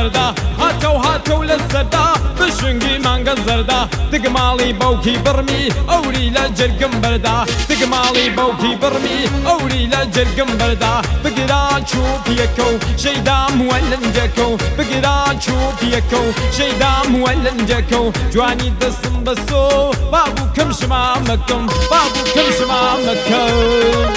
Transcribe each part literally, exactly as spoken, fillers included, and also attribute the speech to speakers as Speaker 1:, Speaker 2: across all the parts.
Speaker 1: زەردا هاتەو هاتەو لە سەردا بشنگی مانگە زەردا دگماڵی بەوکی بڕمی ئەوری لە جرگم بەردا دگماڵی بەوکی بڕمی ئەوری لە جرگم بەردا بگرا چوپیەکە و شەیدام وە لەنجەکە و بگرا چوپیەکە و شەیدام وە لەنجەکە و جوانی دەسم بەسۆ بابوو کەم شمامەکەم بابوو کەم شمامەکەم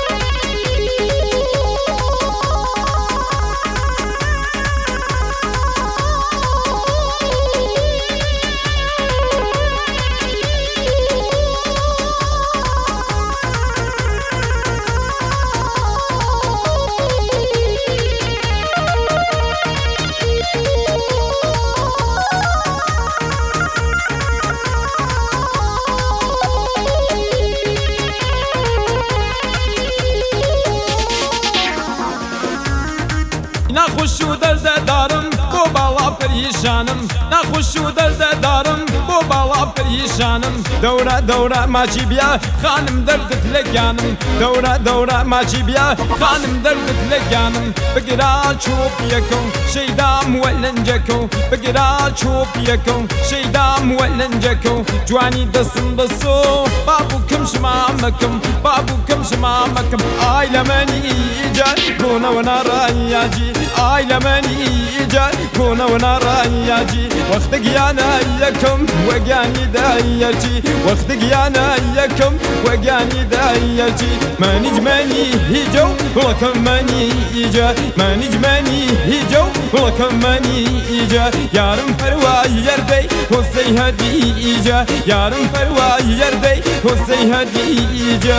Speaker 1: ناخوش و دەردە دارم بۆ باڵا پەریشانم ناخوش و دەردە دارم بۆ باڵا پەریشانم دەورە دەورە ماچی بیا خانم دەردت لە گیانم دەورە دەورە ماچی بیا خانم دەردت لە گیانم بگرا چۆپیەکە و شەیدام وە لەنجەکە و بگرا چۆپیەکە و شەیدام وە لەنجەکە و جوانی دەسم بەسۆ بابوو کەم شمامەکەم بابوو کەم شمامەکەم ئای لە منیجا بۆنەوە ناڕایاجی ئای لە منیجا بۆنەوە ناڕایاجی وەختە گیانە یەکەم وەگیانی دایەتی وەختە گیانە یەکەم وەگیانی دایەتی منیج منی هیجە و وڵەکەم منیجا منیج منی هیجە و وڵەکەم منیجا یارم پەروای یەردەی هۆسەی هەدیجا یارم پەروای یەردەی هۆسەی هەدیجا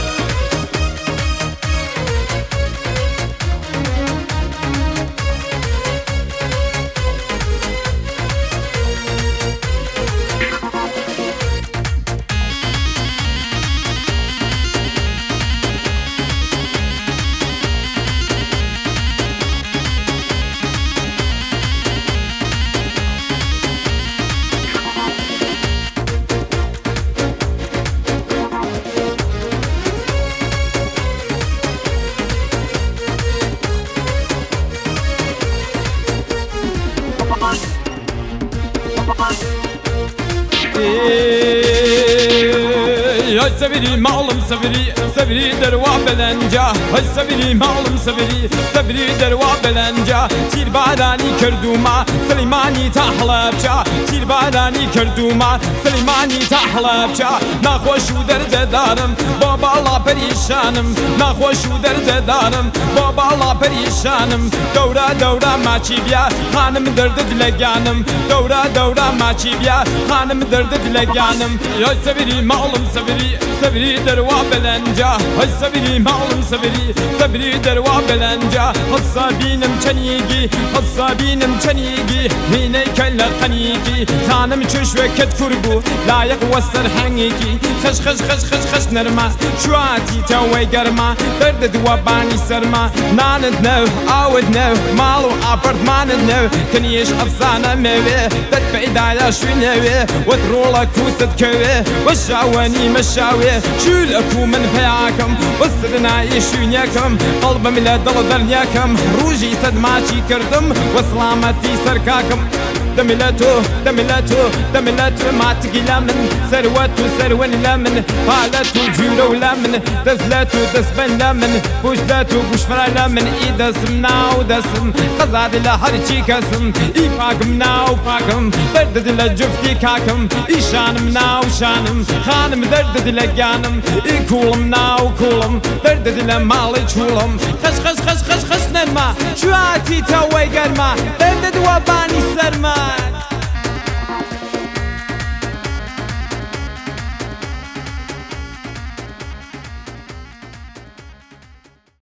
Speaker 2: هاي سبري معلم سبري سبري دروا بلنجا هاي سبري معلم سبري سبري دروا بلنجا تیر بارانی کردوما سلیمانی تحلبجا تیر بارانی کردوما سلیمانی تحلبجا ناخوش و درد دارم با بالا پریشانم ناخوش و درد دارم با بالا پریشانم دورا دورا ماچی بیا خانم دردت لگانم دورا دورا ماچی بیا خانم دردت لگانم هاي سبري معلم سبري سبري دروا بلنجا هاي سبري معلم سبري سبري دروا بلنجا حسابينم چنيگي حسابينم چنيگي هيني كلا قنيگي خانم چش وكت كربو لايق وسر حنيگي خش خش خش خش خش نرما شواتي توي گرما درد دوا باني سرما ناند نو عود نو مالو ابارتمان نو كنيش افسانه موي دت بعيدايا شو نوي وترولا كوست كوي وشاوني مشاوي شو لكو من بياكم وصدنا يشونيكم قلبم لا دل درنياكم روجي سد ماشي كردم وسلامتي سركاكم دملاتو دملاتو دملاتو ما تقيلا من سرواتو سروان لمن حالاتو جورو لمن دزلاتو دسبن لمن بوشلاتو بوشفرا لمن اي دسم ناو دسم قزاد لحرشي كسم اي باقم ناو باقم دردد لجفتي كاكم اي شانم ناو شانم خانم دردد لقانم اي كولم ناو كولم دردد لمالي شولم خش خش خش خش خش نما شواتي